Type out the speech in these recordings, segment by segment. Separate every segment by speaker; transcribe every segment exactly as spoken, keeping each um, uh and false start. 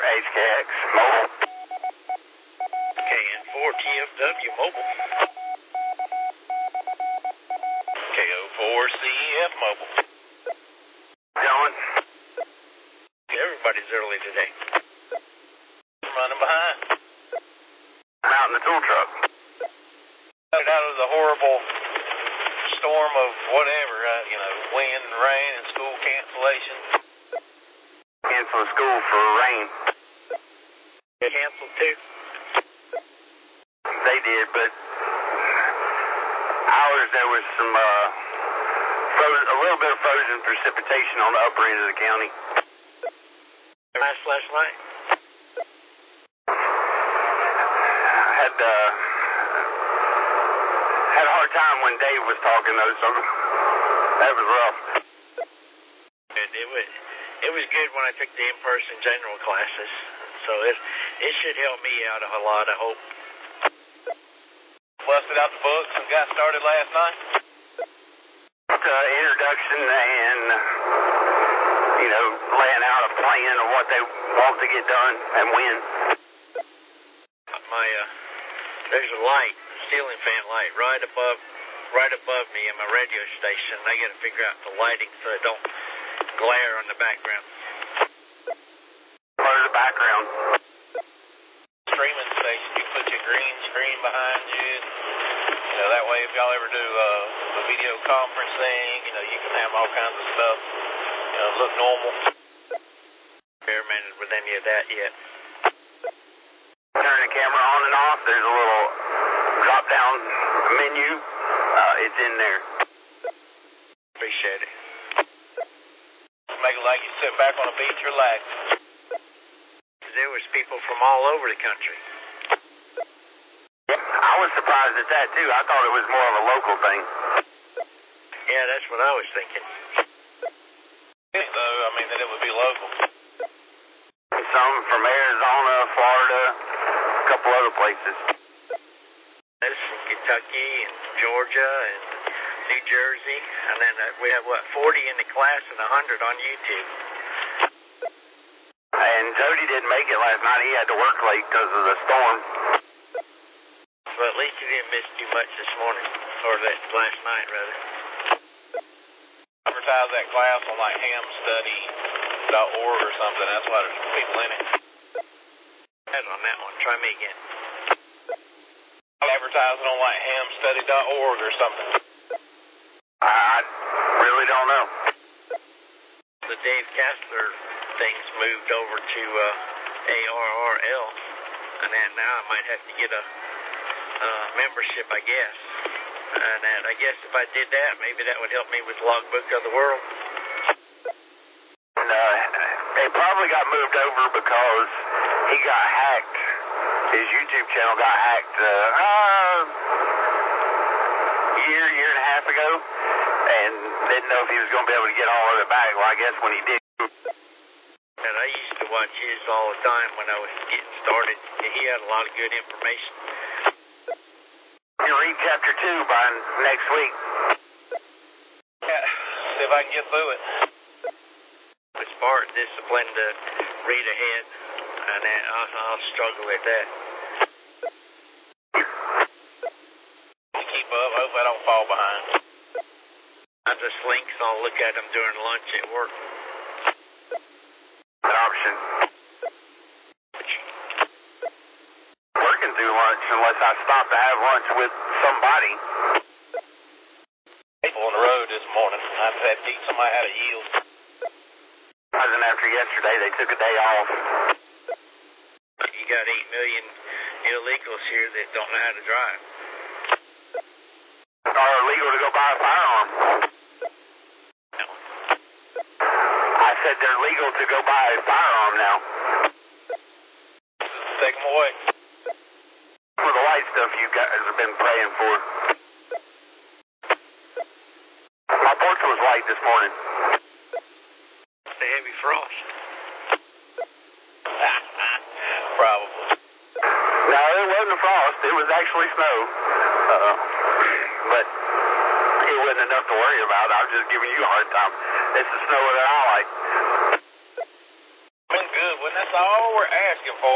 Speaker 1: H K X Mobile.
Speaker 2: K N four T F W Mobile. K O four C E F Mobile.
Speaker 1: Gentlemen.
Speaker 2: Everybody's early today. I'm running behind.
Speaker 1: I'm out in the tool truck.
Speaker 2: Out of the horrible storm of whatever, uh, you know, wind and rain and school cancellation.
Speaker 1: Cancel school for rain.
Speaker 2: They canceled too?
Speaker 1: They did, but ours there was some, uh, frozen, a little bit of frozen precipitation on the upper end of the county.
Speaker 2: Last last night?
Speaker 1: I had, uh, had a hard time when Dave was talking though, so that was rough.
Speaker 2: It, it was it was good when I took the in-person general classes, so it it should help me out a lot, I hope. Busted out the books and got started last night?
Speaker 1: Uh, introduction and, you know, laying out a plan of what they want to get done and when.
Speaker 2: My, uh, there's a light, ceiling fan light, right above, right above me in my radio station. I got to figure out the lighting so it don't glare on the background.
Speaker 1: Part of the background.
Speaker 2: Streaming station, you put your green screen behind you. You know, that way if y'all ever do uh, the video conferencing, you know, you can have all kinds of stuff, you know, look normal. Experimented with any of that yet.
Speaker 1: Turn the camera on and off. There's a little drop-down menu. Uh, it's in there.
Speaker 2: Appreciate it. Make it like you sit back on a beach relaxing. There was people from all over the country.
Speaker 1: I was surprised at that, too. I thought it was more of a local thing.
Speaker 2: Yeah, that's what I was thinking. Though, I mean, that it would be local.
Speaker 1: Some from Arizona, Florida, a couple other places.
Speaker 2: There's from Kentucky and Georgia and New Jersey. And then uh, we have, what, forty in the class and one hundred on YouTube.
Speaker 1: And Jody didn't make it last night. He had to work late because of the storm.
Speaker 2: Well, at least he didn't miss too much this morning. Or that last night, rather. Advertise that class on, like, ham study dot org or something. That's why there's people in it. That's on that one. Try me again. Advertise it on, like, ham study dot org or something.
Speaker 1: I really don't know.
Speaker 2: The Dave Kastler things moved over to uh, A R R L, and then now I might have to get a uh, membership, I guess. And then I guess if I did that, maybe that would help me with Logbook of the World.
Speaker 1: And, uh, it probably got moved over because he got hacked. His YouTube channel got hacked uh, uh, year, year and a half ago, and didn't know if he was going to be able to get all of it back. Well, I guess when he did.
Speaker 2: And I used to watch his all the time when I was getting started. He had a lot of good information.
Speaker 1: You read chapter two by next week.
Speaker 2: Yeah, see if I can get through it. It's part of discipline to read ahead, and then I'll, I'll struggle with that. To keep up, hope I don't fall behind. I just link, so I'll look at them during lunch at work.
Speaker 1: An option. Working through lunch unless I stop to have lunch with somebody.
Speaker 2: People on the road this morning. I had to teach somebody how to yield.
Speaker 1: Wasn't after yesterday. They took a day off.
Speaker 2: You got eight million illegals here that don't know how to drive.
Speaker 1: Are illegal to go buy a firearm.
Speaker 2: No.
Speaker 1: I said they're legal to go buy a firearm now.
Speaker 2: Take them away.
Speaker 1: For the white stuff you guys have been praying for. My porch was white this morning.
Speaker 2: The heavy frost. Probably.
Speaker 1: No, it wasn't a frost. It was actually snow. Uh, but it wasn't enough to worry about. I was just giving you a hard time. It's the snow that I like.
Speaker 2: Been good when that's all we're
Speaker 3: looking for?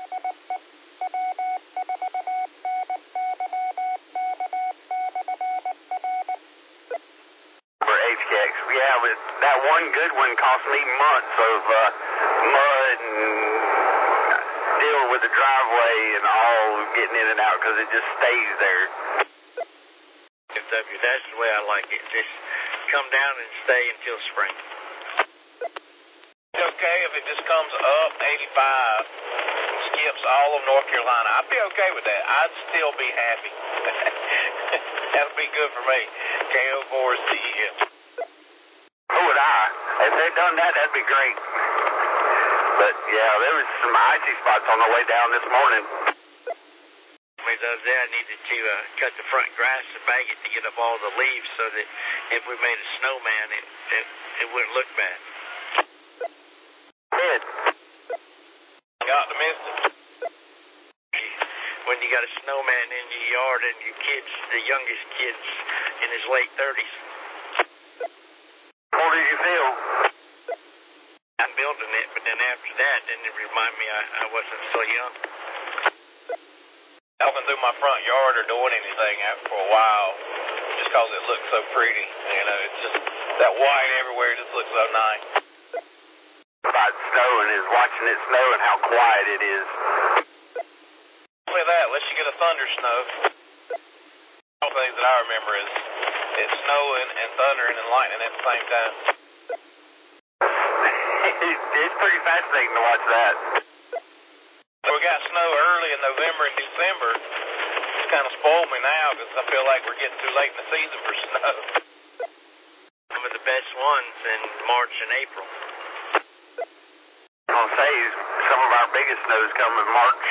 Speaker 1: For H K X, yeah, but that one good one cost me months of uh, mud and dealing with the driveway and all getting in and out because it just stays there.
Speaker 2: F W, that's the way I like it. Just come down and stay until spring.
Speaker 3: It's okay if it just comes up eighty-five, skips all of North Carolina. I'd be okay with that. I'd still be happy. That'd be good for me. K O four is the uh,
Speaker 1: Who would I? If they'd done that, that'd be great. But yeah, there was some icy spots on the way down this morning.
Speaker 2: The other day I needed to uh, cut the front grass and bag it to get up all the leaves so that if we made a snowman, it it, it wouldn't look bad.
Speaker 1: Good.
Speaker 3: optimistic.
Speaker 2: When you got a snowman in your yard and your kids, the youngest kid's in his late thirties.
Speaker 1: How did you feel?
Speaker 2: I'm building it, but then after that, then it reminded me I, I wasn't so young.
Speaker 3: Walking through my front yard or doing anything after for a while, just because it looks so pretty. You know, it's just that white everywhere just looks so nice.
Speaker 1: About snowing is watching it snow and how quiet it is.
Speaker 3: Look at that, unless you get a thunder snow. All the things that I remember is it's snowing and thundering and lightning at the same time.
Speaker 1: It's pretty fascinating to watch that.
Speaker 3: We got snow early in November and December. It's kind of spoiled me now because I feel like we're getting too late in the season for snow.
Speaker 2: Some of the best ones in March and April.
Speaker 1: I'll say some of our biggest snows come in March.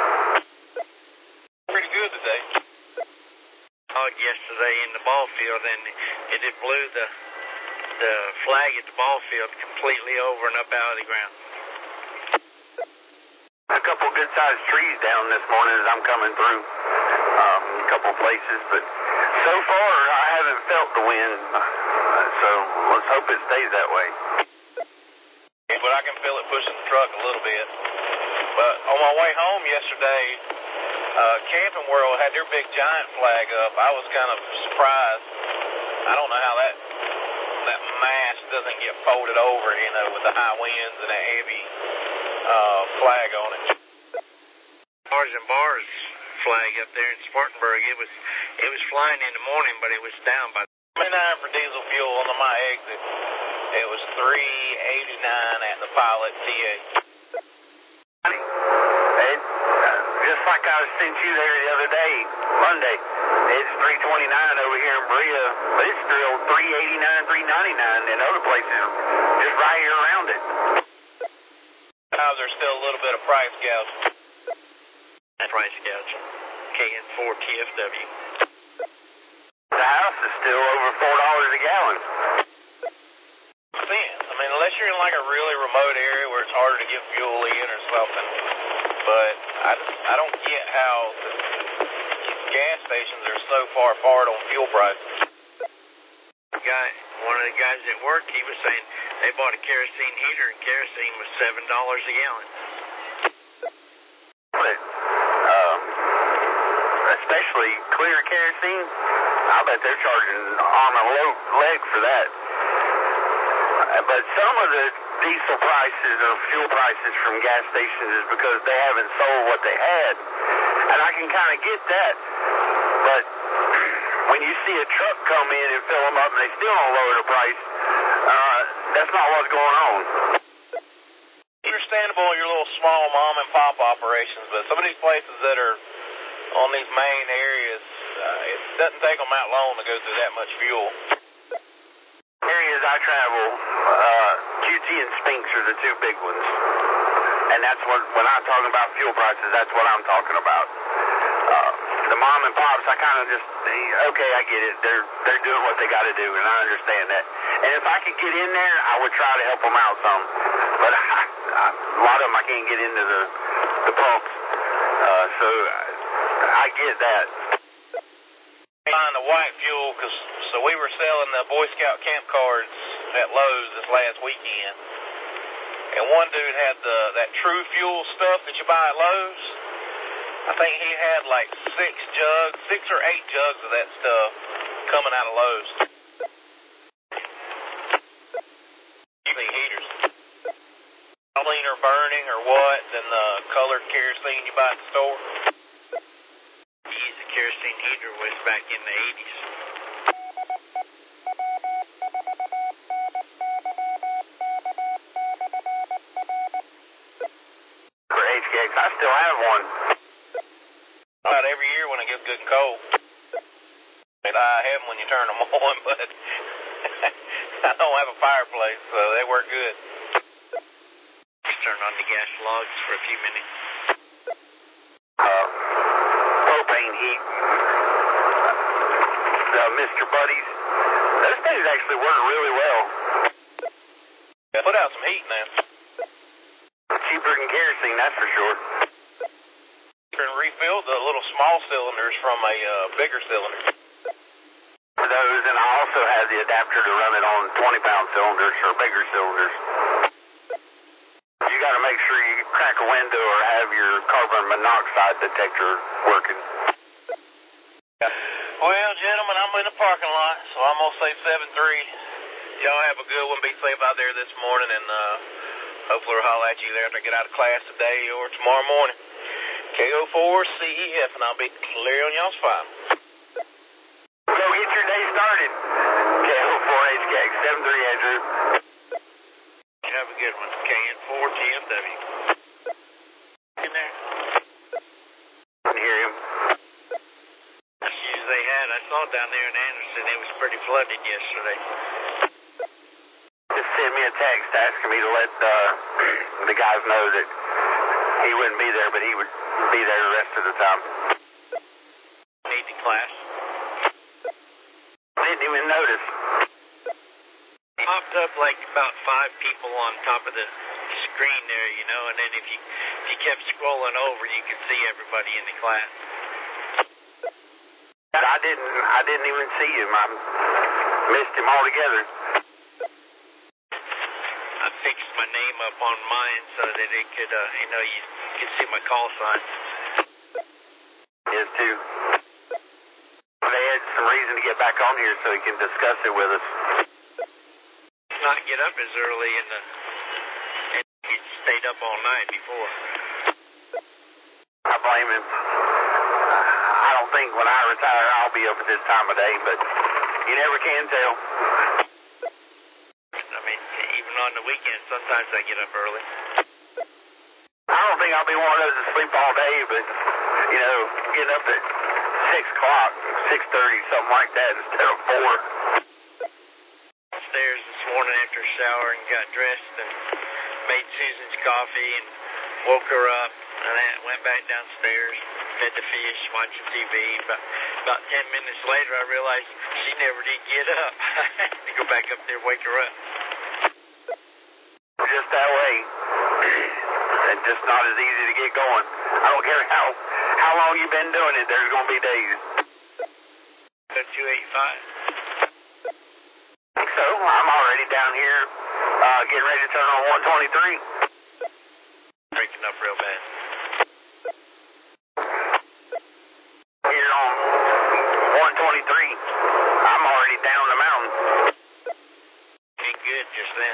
Speaker 3: Pretty good today.
Speaker 2: Oh, yesterday in the ball field, and it, it blew the the flag at the ball field completely over and up out of the ground.
Speaker 1: A couple good-sized trees down this morning as I'm coming through. Um, a couple places, but so far I haven't felt the wind. Uh, so let's hope it stays that way.
Speaker 3: Yeah, but I can feel it pushing the truck a little bit. But on my way home yesterday, uh, Camping World had their big giant flag up. I was kind of surprised. I don't know how that that mast doesn't get folded over, you know, with the high winds and a heavy uh, flag on it.
Speaker 2: Bars and Bars flag up there in Spartanburg, it was it was flying in the morning, but it was down by
Speaker 3: twenty-nine for diesel fuel on my exit. It was three eighty-nine at the Pilot T A.
Speaker 1: It, uh, just like I sent you there the other day, Monday, it's three twenty-nine over here in Berea, but it's still three eighty-nine, three ninety-nine in other places, just right here around it.
Speaker 3: Now there's still a little bit of price gouging.
Speaker 2: price gouging. K N four T F W.
Speaker 1: The house is still over four dollars a gallon.
Speaker 3: I mean, unless you're in like a really remote area where it's harder to get fuel in or something. But I, I don't get how the gas stations are so far apart on fuel prices.
Speaker 2: The guy, one of the guys at work, he was saying they bought a kerosene heater and kerosene was seven dollars a gallon.
Speaker 1: But, um, especially clear kerosene, I bet they're charging arm and leg for that. But some of the diesel prices or fuel prices from gas stations is because they haven't sold what they had. And I can kind of get that. But when you see a truck come in and fill them up and they still don't lower the price, uh, that's not what's going on.
Speaker 3: Understandable in your little small mom and pop operations, but some of these places that are on these main areas, uh, it doesn't take them that long to go through that much fuel.
Speaker 1: Areas I travel, uh, Q T and Spinks are the two big ones. And that's what, when I'm talking about fuel prices, that's what I'm talking about. Uh, the mom and pops, I kind of just, okay, I get it. They're, they're doing what they got to do, and I understand that. And if I could get in there, I would try to help them out some. But I, I, a lot of them, I can't get into the, the pumps. Uh, so I get that.
Speaker 3: Find the white fuel, because so we were selling the Boy Scout camp cards at Lowe's this last weekend, and one dude had the that True Fuel stuff that you buy at Lowe's. I think he had like six jugs, six or eight jugs of that stuff coming out of Lowe's. Usually heaters. Cleaner burning or what than the colored kerosene you buy at the store?
Speaker 2: He used a kerosene heater was back in the eighties.
Speaker 1: For H K X, I still have one.
Speaker 3: About every year when it gets good and cold. I have them when you turn them on, but I don't have a fireplace, so they work good.
Speaker 2: Just turn on the gas logs for a few minutes.
Speaker 1: Uh, propane heat. The Mister Buddies. Those things actually work really well.
Speaker 3: Yeah, put out some heat now.
Speaker 1: Cheaper than kerosene, that's for sure.
Speaker 3: You can refill the little small cylinders from a uh, bigger cylinder.
Speaker 1: Those, and I also have the adapter to run it on twenty pound cylinders or bigger cylinders. You got to make sure you crack a window or have your carbon monoxide detector working.
Speaker 3: Well, gentlemen, I'm in the parking lot, so I'm going to say seven three. Y'all have a good one. Be safe out there this morning, and uh, hopefully we'll holler at you there after I get out of class today or tomorrow morning. K O four C E F, and I'll be clear on y'all's file.
Speaker 1: Go get your day started. K O four H K X seven three, Andrew.
Speaker 2: You have a good one. K N four T F W. In there.
Speaker 1: Can hear him.
Speaker 2: As soon as they had, I saw down there in Anderson, it was pretty flooded yesterday.
Speaker 1: Just send me a text asking me to let uh, the guys know that he wouldn't be there, but he would be there the rest of the time.
Speaker 2: Need the class.
Speaker 1: Didn't even notice.
Speaker 2: Popped up like about five people on top of the screen there, you know, and then if you if you kept scrolling over, you could see everybody in the class.
Speaker 1: I didn't. I didn't even see him. I missed him altogether.
Speaker 2: I fixed my name up on mine so that it could, uh, you know, you could see my call sign.
Speaker 1: His too. They had some reason to get back on here so he can discuss it with us.
Speaker 2: Not get up as early in the, and he stayed up all night before.
Speaker 1: I blame him. Uh, I don't think when I retire I'll be up at this time of day, but you never can tell.
Speaker 2: I mean, even on the weekends, sometimes I get up early.
Speaker 1: I don't think I'll be one of those that sleep all day, but, you know, getting up at six o'clock, six thirty, something like that instead of four.
Speaker 2: Upstairs this morning after showering, got dressed and made Susan's coffee and woke her up, and then went back downstairs, fed the fish, watching T V. About, about ten minutes later, I realized she never did get up. I had to go back up there and wake her up.
Speaker 1: Just that way. And just not as easy to get going. I don't care how how long you've been doing it, there's going to be days.
Speaker 2: two eighty-five.
Speaker 1: So, I'm already down here uh, getting ready to turn on one twenty-three.
Speaker 2: Breaking up real bad.
Speaker 1: Here on one twenty-three, I'm already down the mountain.
Speaker 2: Ain't good just then.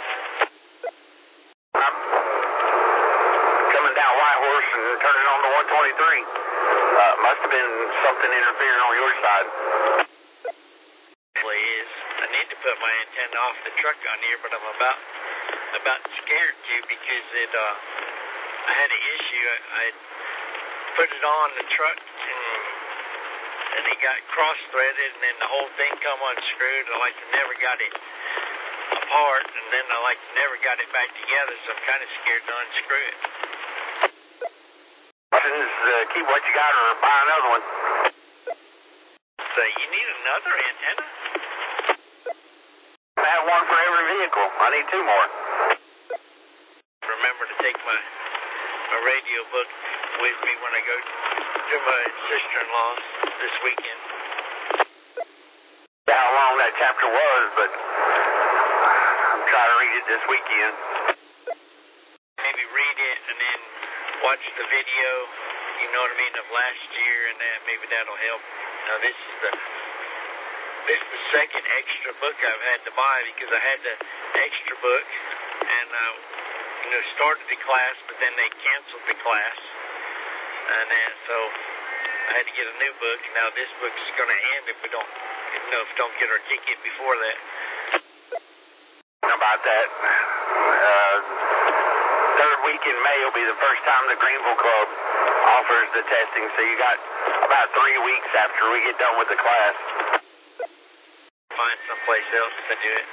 Speaker 1: I'm coming down White Horse and turning on to one twenty-three. Uh, must have been something interfering on your side.
Speaker 2: Actually is. I need to put my antenna off the truck on here, but I'm about about scared to because it. Uh, I had an issue. I, I put it on the truck and, and it got cross-threaded, and then the whole thing come unscrewed. I like never got it apart, and then I like never got it back together, so I'm kind of scared to unscrew it.
Speaker 1: Just uh, keep what you got or buy another one.
Speaker 2: So you need another antenna?
Speaker 1: I have one for every vehicle. I need two more.
Speaker 2: Remember to take my, my radio book with me when I go to my sister-in-law's this weekend.
Speaker 1: Yeah, how long that chapter was, but I'm trying to read it this weekend.
Speaker 2: then watch the video, you know what I mean, of last year, and that maybe that'll help. Now this is the this is the second extra book I've had to buy because I had the extra book and uh, you know started the class, but then they canceled the class, and then so I had to get a new book. And now this book is going to end if we don't, you know, if we don't get our ticket before that.
Speaker 1: About that, uh, third week in May will be the first time the Greenville Club offers the testing, so you got about three weeks after we get done with the class.
Speaker 2: Find someplace else to do it.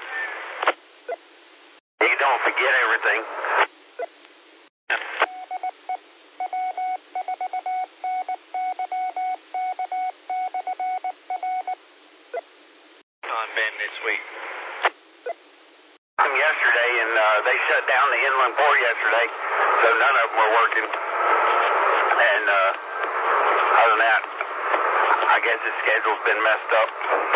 Speaker 1: You don't forget everything.
Speaker 2: On Ben this week.
Speaker 1: Yesterday, and uh, they shut down the inland port yesterday, so none of them were working. And uh, other than that, I guess his schedule's been messed up.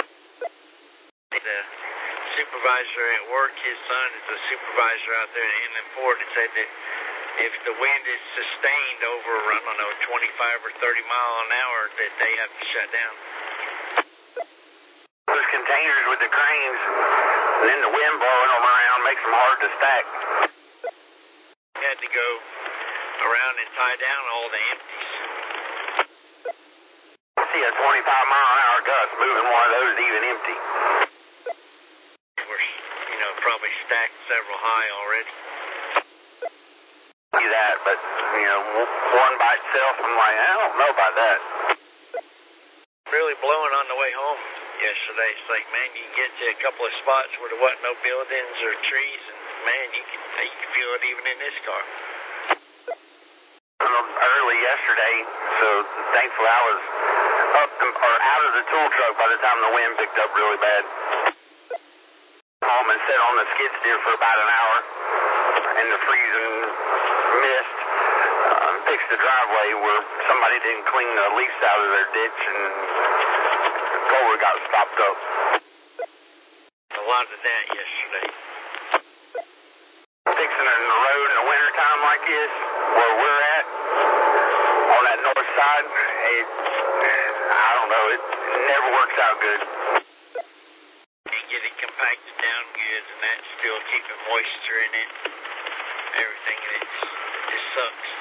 Speaker 2: The supervisor at work, his son is a supervisor out there in the inland port, and said that if the wind is sustained over, I don't know, twenty-five or thirty mile an hour, that they have to shut down.
Speaker 1: Those containers with the cranes, and then the wind blowing them around makes them hard to stack.
Speaker 2: Had to go around and tie down all the empties.
Speaker 1: I see a twenty-five mile an hour gust moving one of those even empty.
Speaker 2: We're, you know, probably stacked several high already.
Speaker 1: See that, but, you know, one by itself, I'm like, I don't know about that.
Speaker 2: Really blowing on the way home yesterday. It's like, man, you can get to a couple of spots where there wasn't no buildings or trees, and man, you can, you can feel it even in this car.
Speaker 1: Early yesterday, so thankfully I was up or out of the tool truck by the time the wind picked up really bad. Home and sat on the skid steer for about an hour in the freezing mist. Uh, fixed the driveway where somebody didn't clean the leaves out of their ditch, and Kohler got stopped up.
Speaker 2: A lot of that yesterday.
Speaker 1: Fixing it in the road in the wintertime like this, where we're at, on that north side, it, I don't know, it never works out good.
Speaker 2: And get it compacted down good, and that still keeping moisture in it. Everything, and it's, it just sucks.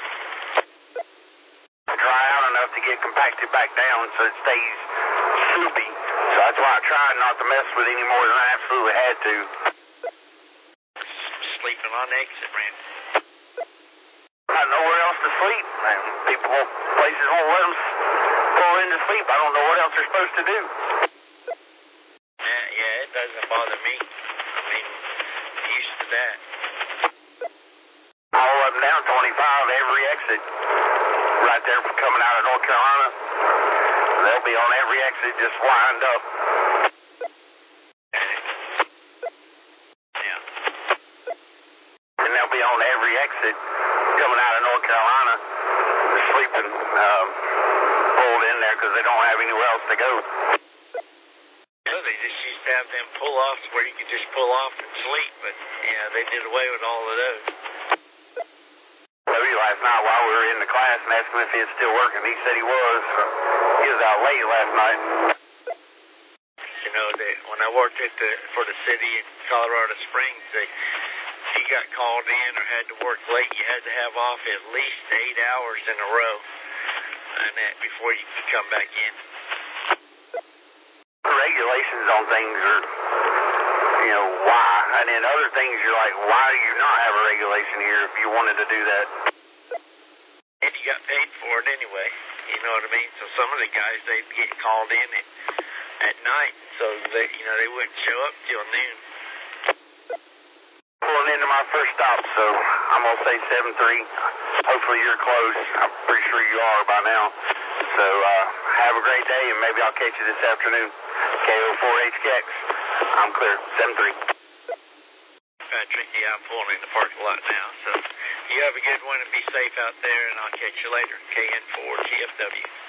Speaker 1: Dry out enough to get compacted back down so it stays soupy. So that's why I tried not to mess with it any more than I absolutely had to.
Speaker 2: Sleeping on the exit ramp.
Speaker 1: Got nowhere else to sleep. Man, people, places won't let them pull in to sleep. I don't know what else they're supposed to do.
Speaker 2: Yeah, yeah, it doesn't bother me. I mean, I'm used to that.
Speaker 1: All up and down twenty-five, every exit. Right there from coming out of North Carolina. They'll be on every exit just lined up.
Speaker 2: Yeah.
Speaker 1: And they'll be on every exit coming out of North Carolina, sleeping, um, pulled in there because they don't have anywhere else to go.
Speaker 2: You know, they just used to have them pull-offs where you could just pull off and sleep, but, yeah, they did away with all of those.
Speaker 1: Last night while we were in the class and asked him if he was still working. He said he was. He was out late last night.
Speaker 2: You know, that when I worked at the for the city in Colorado Springs, they, he got called in or had to work late. You had to have off at least eight hours in a row, and that before you could come back in.
Speaker 1: The regulations on things are, you know, why? And then other things you're like, why do you not have a regulation here if you wanted to do that?
Speaker 2: And you got paid for it anyway, you know what I mean? So some of the guys, they'd get called in at, at night, so they, you know, they wouldn't show up till noon.
Speaker 1: Pulling into my first stop, so I'm going to say seven three. Hopefully you're close. I'm pretty sure you are by now. So uh, have a great day, and maybe I'll catch you this afternoon. K O four H K X. I'm clear. seven three.
Speaker 2: Patrick, yeah, I'm pulling in the parking lot now, so you have a good one and be safe out there, and I'll catch you later. K N four T F W.